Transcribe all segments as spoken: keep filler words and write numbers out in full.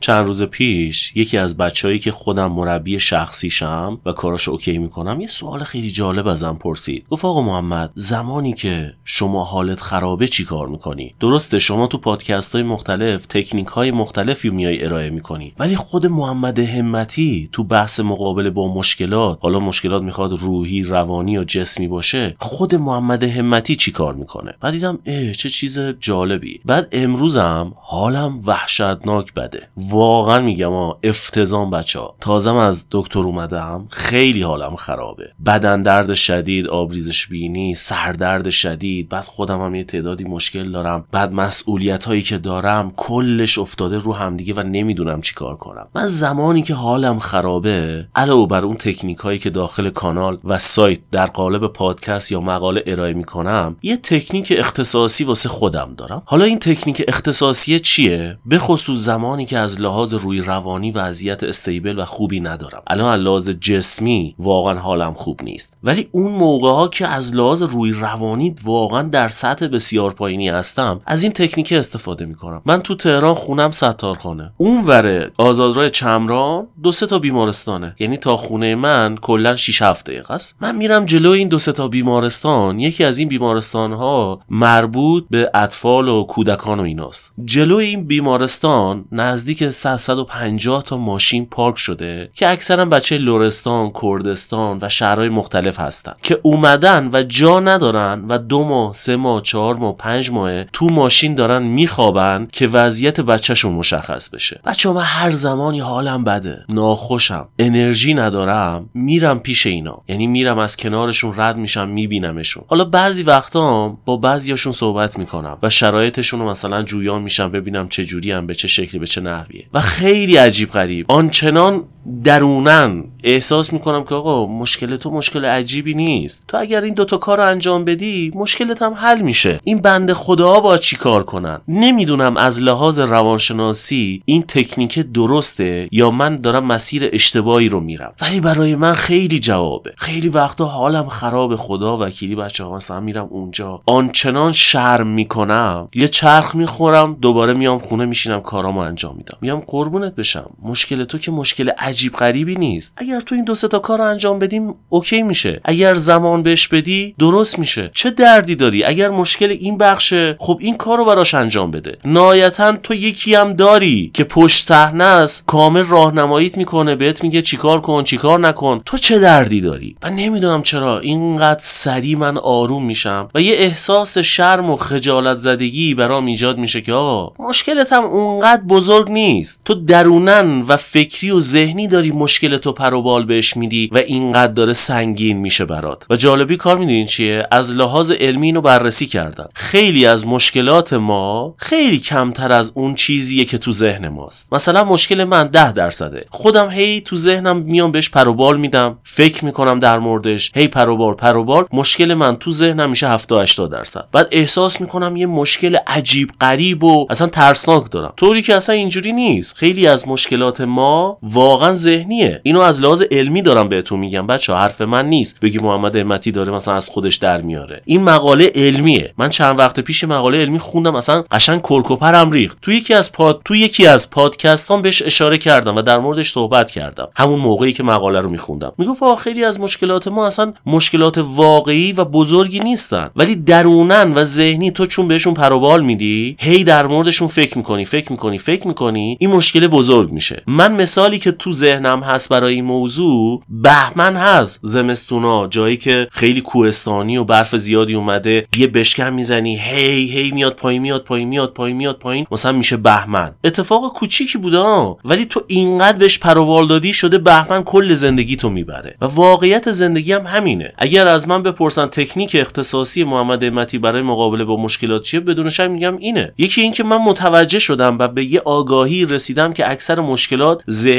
چند روز پیش یکی از بچه‌هایی که خودم مربی شخصیشم و کاراشو اوکی میکنم یه سوال خیلی جالب ازم پرسید. گفت آقا محمد، زمانی که شما حالت خرابه چی کار میکنی؟ درسته شما تو پادکست‌های مختلف تکنیک‌های مختلفی میای ارائه میکنی، ولی خود محمد همتی تو بحث مقابله با مشکلات، حالا مشکلات میخواد روحی، روانی یا جسمی باشه، خود محمد همتی چی کار میکنه؟ بعد دیدم اه چه چیز جالبی. بعد امروزم حالم وحشتناک بده، واقعا میگم ها، افتضاح بچه‌ها. تازم از دکتر اومدم، خیلی حالم خرابه، بدن درد شدید، آبریزش بینی، سردرد شدید، بعد خودم هم یه تعدادی مشکل دارم، بعد مسئولیت هایی که دارم کلش افتاده رو هم دیگه و نمیدونم چی کار کنم. من زمانی که حالم خرابه، علاوه بر اون تکنیک هایی که داخل کانال و سایت در قالب پادکست یا مقاله ارائه میکنم، یه تکنیک اختصاصی واسه خودم دارم. حالا این تکنیک اختصاصی چیه؟ به خصوص زمانی که از لحاظ روی روانی وضعیت استیبل و خوبی ندارم. الان از لحاظ جسمی واقعا حالم خوب نیست، ولی اون موقع ها که از لحاظ روی روانی واقعا در سطح بسیار پایینی هستم، از این تکنیک استفاده میکنم. من تو تهران خونم ستارخانه، اون وره آزادراه چمران دو سه تا بیمارستانه، یعنی تا خونه من کلا شش هفت دقیقه است. من میرم جلو این دو سه تا بیمارستان. یکی از این بیمارستان ها مربوط به اطفال و کودکان و ایناست. جلو این بیمارستان نزدیک صد و پنجاه تا ماشین پارک شده که اکثرا بچه لرستان، کردستان و شهرهای مختلف هستن که اومدن و جا ندارن و دو ماه، سه ماه، چهار ماه، پنج ماه تو ماشین دارن میخوابن که وضعیت بچهشون مشخص بشه. بچه من هر زمانی حالم بده، ناخوشم، انرژی ندارم، میرم پیش اینا، یعنی میرم از کنارشون رد میشم، میبینمشون. حالا بعضی وقتا با بعضیاشون صحبت میکنم و شرایطشون رو مثلا جویان میشم ببینم چه جوری هم، به چه شکلی، به چه نحویه. و خیلی عجیب غریب آنچنان درونن احساس میکنم که آقا مشکل تو مشکل عجیبی نیست، تو اگر این دوتا کار رو انجام بدی مشکلت هم حل میشه. این بنده خدا با چی کار کنن؟ نمیدونم از لحاظ روانشناسی این تکنیک درسته یا من دارم مسیر اشتباهی رو میرم، ولی برای من خیلی جوابه. خیلی وقتا حالم خراب، خدا وکیلی بچه ها مثلا میرم اونجا آنچنان شرم میکنم، یه چرخ میخورم، دوباره میام خونه میشینم کارامو انجام میدم. میام قربونت بشم، مشکل تو که مشکل عجیب غریبی نیست. اگر تو این دو سه تا کارو انجام بدیم اوکی میشه، اگر زمان بهش بدی درست میشه. چه دردی داری؟ اگر مشکل این بخشه، خب این کارو براش انجام بده. نهایتا تو یکی هم داری که پشت صحنه است، کامل راهنماییت میکنه، بهت میگه چیکار کن چیکار نکن. تو چه دردی داری؟ و نمیدونم چرا اینقدر سریع من آروم میشم و یه احساس شرم و خجالت زدگی برام ایجاد میشه که آقا مشکلت هم اونقدر بزرگ نیست، تو درونن و فکری و ذهنی داری مشکل تو پر و بال بهش میدی و اینقدر داره سنگین میشه برات. و جالبی کار میدونین چیه؟ از لحاظ علمی اینو بررسی کردن. خیلی از مشکلات ما خیلی کمتر از اون چیزیه که تو ذهن ماست. مثلا مشکل من ده درصده، خودم هی تو ذهنم میام بهش پر و بال میدم، فکر میکنم در موردش، هی پر و بال پر و بال. مشکل من تو ذهنم میشه هفتاد هشتاد درصد. بعد احساس میکنم یه مشکل عجیب غریب و اصلا ترسناک دارم، طوری که اصلا اینجوری نیست. خیلی از مشکلات ما واقعا ذهنیه. اینو از لحاظ علمی دارم بهتون میگم بچه‌ها، حرف من نیست بگی محمد همتی داره مثلا از خودش در میاره. این مقاله علمیه. من چند وقت پیش مقاله علمی خوندم، اصلا قشنگ کرکوپرم ریخت. تو یکی از پاد تو یکی از پادکستام بهش اشاره کردم و در موردش صحبت کردم همون موقعی که مقاله رو میخوندم. میگفت آخه خیلی از مشکلات ما اصلا مشکلات واقعی و بزرگی نیستن، ولی درونن و ذهنی تو چون بهشون پر و بال میدی، هی در موردشون فکر میکنی فکر میکنی فکر میکنی این مشکل بزرگ میشه. من مثالی که تو ذهنم هست برای این موضوع، بهمن هست، زمستونا جایی که خیلی کوهستانی و برف زیادی اومده، یه بشکن میزنی هی هی میاد پایین میاد پایین میاد پایین میاد پایین، مثلا میشه بهمن. اتفاق کوچیکی بوده ها، ولی تو اینقدر بهش پر و بال دادی شده بهمن کل زندگی تو میبره. و واقعیت زندگی هم همینه. اگر از من بپرسن تکنیک اختصاصی محمد همتی برای مقابله با مشکلات چیه، بدون شک میگم اینه. یکی این که من متوجه شدم و به یه آگاهی رسیدم که اکثر مشکلات ذهنیه و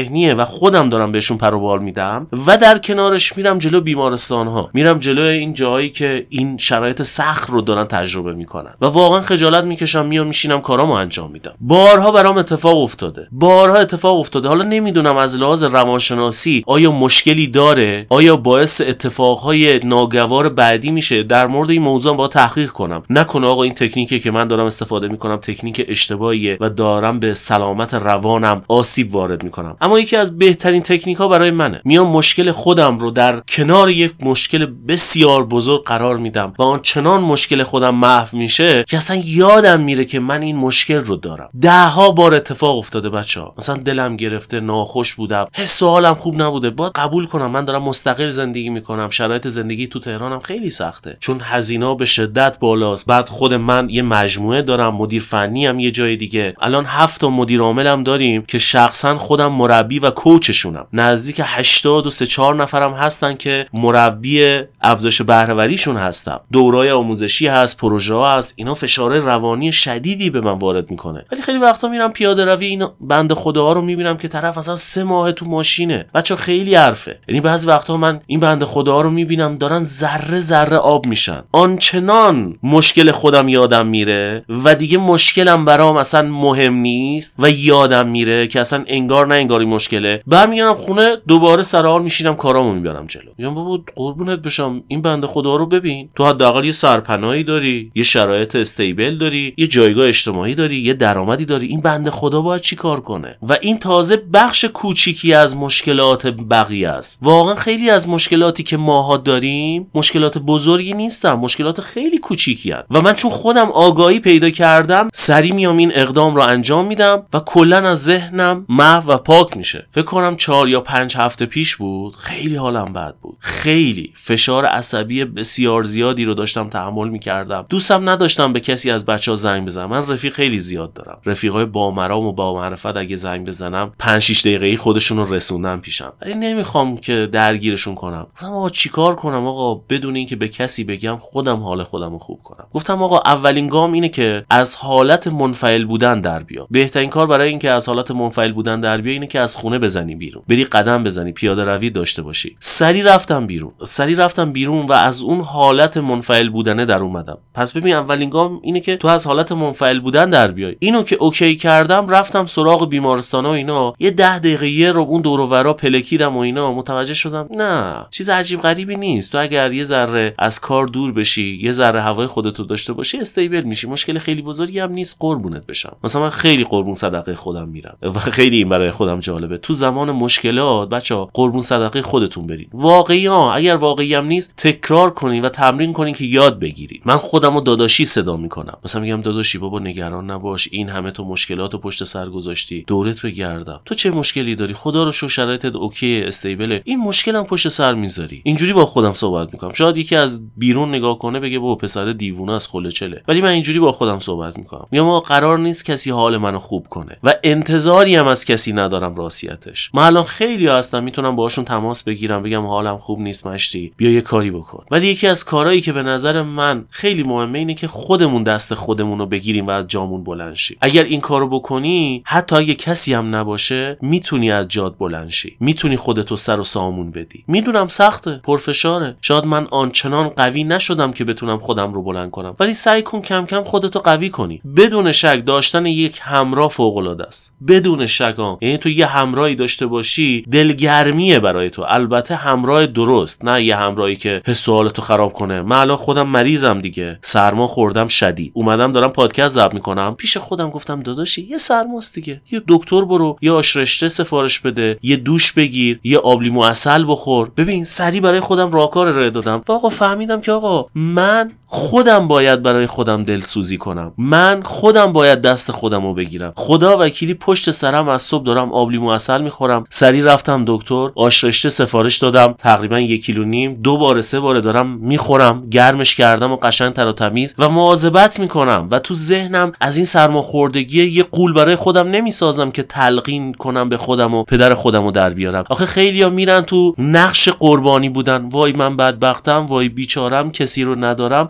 خودم دارم بهشون پر و بال میدم و در کنارش میرم جلو بیمارستان ها، میرم جلو این جایی که این شرایط سخت رو دارن تجربه میکنن و واقعا خجالت میکشم، میام میشینم کارامو انجام میدم. بارها برام اتفاق افتاده، بارها اتفاق افتاده. حالا نمیدونم از لحاظ روانشناسی آیا مشکلی داره، آیا باعث اتفاقهای ناگوار بعدی میشه. در مورد این موضوع با تحقیق کنم، نکنه آقا این تکنیکی که من دارم استفاده میکنم تکنیک اشتباهیه و دارم به سلامت روانم آسیب وارد میکنم. اما یکی از بهترین تکنیک ها برای منه، میام مشکل خودم رو در کنار یک مشکل بسیار بزرگ قرار میدم و آن چنان مشکل خودم محو میشه که اصلا یادم میره که من این مشکل رو دارم. ده ها بار اتفاق افتاده بچه‌ها، مثلا دلم گرفته، ناخوش بودم، حس و حالم خوب نبوده، باید قبول کنم من دارم مستقل زندگی میکنم، شرایط زندگی تو تهرانم خیلی سخته چون هزینه‌ها به شدت بالاست. بعد خود من یه مجموعه دارم، مدیر فنی هم یه جای دیگه، الان هفت تا مدیر عاملم داریم که شخصا خودم مربی و کوچشونم. نزدیک هشتاد و سه چهار نفرم هستن که مربی افزایش بهره‌وریشون هستم. دورای آموزشی هست، پروژه ها هست. اینا فشار روانی شدیدی به من وارد میکنه. ولی خیلی وقتا میرم پیاده روی این بنده خداها رو میبینم که طرف اصلا سه ماه تو ماشینه. بچا خیلی حرفه. یعنی بعضی وقتا من این بنده خداها رو میبینم دارن ذره ذره آب میشن. آنچنان مشکل خودم یادم میره و دیگه مشکلم برام اصلا مهم نیست و یادم میره که اصلا انگار نه انگاری مشکله. برمیگردم خونه دوباره سر حال میشینم کارامو میبرم جلو. میگم بابا قربونت بشم این بنده خدا رو ببین، تو حداقل یه سرپناهی داری، یه شرایط استیبل داری، یه جایگاه اجتماعی داری، یه درآمدی داری. این بنده خدا باید چی کار کنه؟ و این تازه بخش کوچیکی از مشکلات بقیه است. واقعا خیلی از مشکلاتی که ماها داریم مشکلات بزرگی نیستن، مشکلات خیلی کوچیکی هستن و من چون خودم آگاهی پیدا کردم سری میام این اقدام رو انجام میدم و کلا از ذهنم محو و پاک میشه. فکر کنم چهار یا پنج هفته پیش بود، خیلی حالم بد بود، خیلی فشار عصبی بسیار زیادی رو داشتم تحمل میکردم. دوستم نداشتم به کسی از بچه‌ها زنگ بزنم. من رفیق خیلی زیاد دارم، رفیقای با مرام و با معرفت. اگه زنگ بزنم پنج شش دقیقه‌ای خودشون رو رسوندن پیشم، ولی نمیخوام که درگیرشون کنم. گفتم آقا چیکار کنم آقا بدون اینکه به کسی بگم خودم حال خودم رو خوب کنم؟ گفتم آقا اولین گام اینه که از حالت منفعل بودن در بیا. بهترین کار برای اینکه از حالت منفعل بودن در بیا اینه که از خونه بزنی بیرون، بری قدم بزنی، پیاده روی داشته باشی. سری رفتم بیرون، سری رفتم بیرون و از اون حالت منفعل بودنه در اومدم. پس ببین اولین گام اینه که تو از حالت منفعل بودن در بیای. اینو که اوکی کردم رفتم سراغ بیمارستانا و اینا. یه ده دقیقه یه رو اون دور و ورا پلکیدم و اینا، متوجه شدم نه چیز عجیب غریبی نیست. تو اگر یه ذره از کار دور بشی، یه ذره هوای خودتو داشته باشی، استیبل میشی. مشکل خیلی بزرگی هم نیست، قربونت بشم. مثلا من خیلی قربون صدقه خودم میرم و خیلی این برای خودم جالبه. تو زمان مشکلات بچا قربون صدقه خودتون برین. واقعی ها اگر واقعی هم نیست تکرار کنین و تمرین کنین که یاد بگیرید. من خودمو داداشی صدا میکنم، مثلا میگم داداشی بابا نگران نباش، این همه تو مشکلاتو پشت سر گذاشتی، دورت بگردم، تو چه مشکلی داری؟ خدا رو شکر شرایطت اوکی، استیبله، این مشکلم پشت سر میذاری. اینجوری با خودم صحبت میکنم. شاید یکی از بیرون نگاه کنه بگه بابا پسر دیوونه است، خلوچله، ولی من اینجوری با خودم صحبت میکنم. میگم آقا قرار نیست کسی حال منو خوب کنه و انتظاری هم از کسی ندارم راستیتش. من الان خیلی هستم میتونم باهاشون تماس بگیرم بگم حالم خوب نیست مشتی، بیا یه کاری بکن. ولی یکی از کارهایی که به نظر من خیلی مهمه اینه که خودمون دست خودمون رو بگیریم و از جامون بلند شیم. اگر این کارو بکنی حتی اگه کسی هم نباشه میتونی از جات بلند شی، میتونی خودتو سر و سامون بدی. میدونم سخته، پرفشاره، شاید من آنچنان قوی نشدم که بتونم خودم رو بلند کنم، ولی سعی کن کم کم خودتو قوی کنی. بدون شک داشتن یک همراه فوق العاده است، بدون شک. یعنی تو یه همراهی داشته باشی دلگرمیه برای تو. البته همراه درست، نه یه همراهی که حس و حالتو خراب کنه. من الان خودم مریضم دیگه، سرما خوردم شدید، اومدم دارم پادکست ضبط میکنم، پیش خودم گفتم داداشی یه سرماست دیگه، یه دکتر برو، یه آش رشته سفارش بده، یه دوش بگیر، یه آب لیمو عسل بخور. ببین سری برای خودم راهکار ارائه دادم و آقا فهمیدم که آقا من خودم باید برای خودم دلسوزی کنم، من خودم باید دست خودمو بگیرم. خدا وکیلی پشت سرم از صبح دارم آب لیمو عسل میخورم. سری رفتم دکتر، آش رشته سفارش دادم، تقریبا یک کیلو نیم، دو بار سه بار دارم میخورم، گرمش کردم و قشنگ تر و تمیز و مواظبت میکنم و تو ذهنم از این سرماخوردگی یه قول برای خودم نمیسازم که تلقین کنم به خودم و پدر خودمو در بیارم. آخه خیلیا میرن تو نقش قربانی بودن، وای من بدبختم، وای بیچارم، کسی رو ندارم.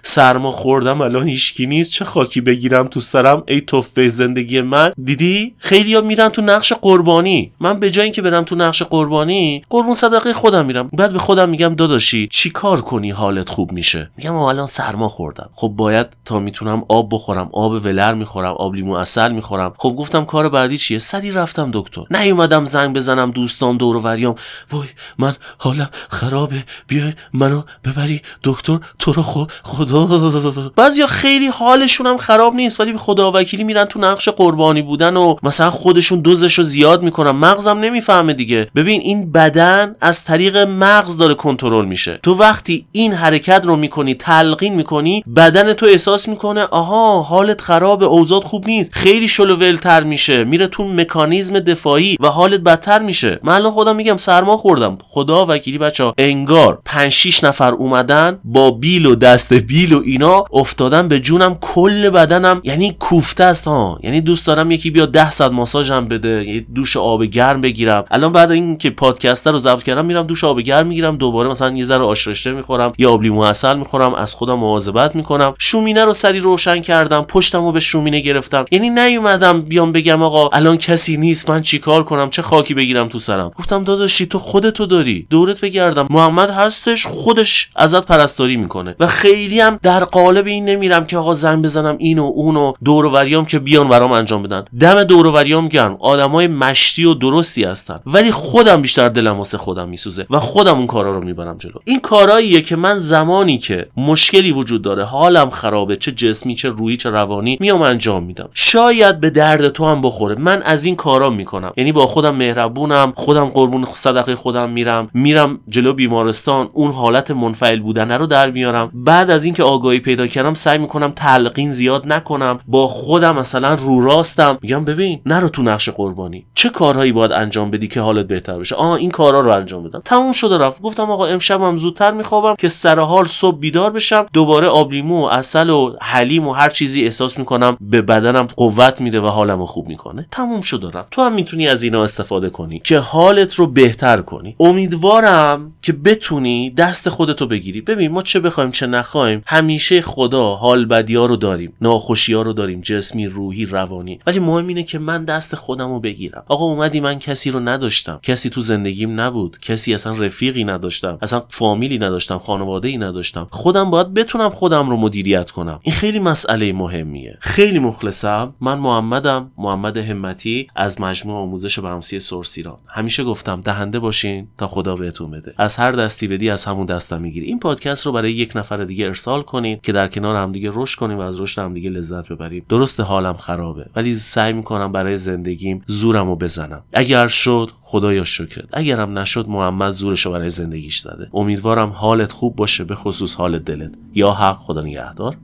سرما خوردم الان هیچکی نیست، چه خاکی بگیرم تو سرم، ای توفه زندگی من. دیدی خیلیا میرن تو نقش قربانی، من به جای اینکه برم تو نقش قربانی قربون صدقه خودم میرم. بعد به خودم میگم داداشی چی کار کنی حالت خوب میشه؟ میگم الان سرما خوردم، خب باید تا میتونم آب بخورم، آب ولر میخورم، آب لیمو عسل میخورم. خب گفتم کار بعدی چیه؟ سری رفتم دکتر. نیومدم زنگ بزنم دوستان دور و بریام وای من حالم خرابه بیای منو ببری دکتر تو رو خود خدا. بعضیا خیلی حالشون هم خراب نیست ولی به خدا وکیلی میرن تو نقش قربانی بودن و مثلا خودشون دوزشو زیاد میکنن. مغزم نمیفهمه دیگه. ببین این بدن از طریق مغز داره کنترل میشه. تو وقتی این حرکت رو میکنی، تلقین میکنی، بدن تو احساس میکنه آها حالت خرابه، اوضاع خوب نیست، خیلی شلوولتر میشه، میره تو مکانیزم دفاعی و حالت بدتر میشه. من الان خودم میگم سرما خوردم، خدا وکیلی بچا انگار پنج شش نفر اومدن با بیل و دست بیل و اینا افتادن به جونم، کل بدنم یعنی کوفته است ها. یعنی دوست دارم یکی بیا ده ساعت ماساژم بده، یه دوش آب گرم بگیرم. الان بعد این که پادکست رو ضبط کردم میرم دوش آب گرم میگیرم، دوباره مثلا یه ذره آش رشته میخورم یا آب لیمو عسل میخورم، از خودم مواظبت میکنم. شومینه رو سری روشن کردم، پشتمو به شومینه گرفتم. یعنی نیومدم بیام بگم آقا الان کسی نیست من چیکار کنم، چه خاکی بگیرم تو سرم. گفتم داداشی تو خودتو داری، دورت بگردم، محمد هستش خودش ازت پرستاری میکنه. و خیلی هم در قالب این نمیرم که آقا زنگ بزنم اینو اونو دور و بریام که بیان برام انجام بدن. دم دور و بریام گرم، آدمای مشتی و درستی هستن ولی خودم بیشتر دلم واسه خودم میسوزه و خودم اون کارا رو میبرم جلو. این کاراییه که من زمانی که مشکلی وجود داره، حالم خرابه، چه جسمی چه روحی چه روانی، میام انجام میدم. شاید به درد تو هم بخوره. من از این کارا میکنم، یعنی با خودم مهربونم، خودم قربون صدقه خودم میرم، میرم جلو بیمارستان، اون حالت منفعل بودن رو در میارم. بعد از اینکه آگاهی پیدا کردم سعی میکنم تلقین زیاد نکنم، با خودم مثلا رو راستم میگم ببین نرو تو نقش قربانی، چه کارهایی باید انجام بدی که حالت بهتر بشه، آها این کارا رو انجام بدم. تموم شده رفت. گفتم آقا امشبم زودتر میخوابم که سر حال صبح بیدار بشم، دوباره آب لیمو و عسل و حلیم و هر چیزی احساس میکنم به بدنم قوت میده و حالمو خوب میکنه. تموم شده رفت. تو هم میتونی از اینا استفاده کنی که حالت رو بهتر کنی. امیدوارم که بتونی دست خودتو بگیری. ببین ما چه بخوایم چه نخوایم همیشه خدا حال بدی‌ها رو داریم، ناخوشی‌ها رو داریم، جسمی، روحی، روانی، ولی مهم اینه که من دست خودمو بگیرم. آقا اومدی من کسی رو نداشتم، کسی تو زندگیم نبود، کسی اصلا رفیقی نداشتم، اصلا فامیلی نداشتم، خانواده‌ای نداشتم. خودم باید بتونم خودم رو مدیریت کنم. این خیلی مسئله مهمیه. خیلی مخلصم. من محمدم، محمد همتی از مجموعه آموزش برنامه‌نویسی سورس ایران. همیشه گفتم دهنده باشین تا خدا بهتون بده. از هر دستی بدی از همون دستم میگیری. این پادکست رو برای یک نفر دیگه ارسال کنین که در کنار هم دیگه رشد کنیم و از رشد هم دیگه لذت ببریم. درست حالم خرابه ولی سعی میکنم برای زندگیم زورمو بزنم. اگر شد خدایا شکرت، اگرم نشد محمد زورشو برای زندگیش زده. امیدوارم حالت خوب باشه، به خصوص حال دلت. یا حق. خدا نگهدار.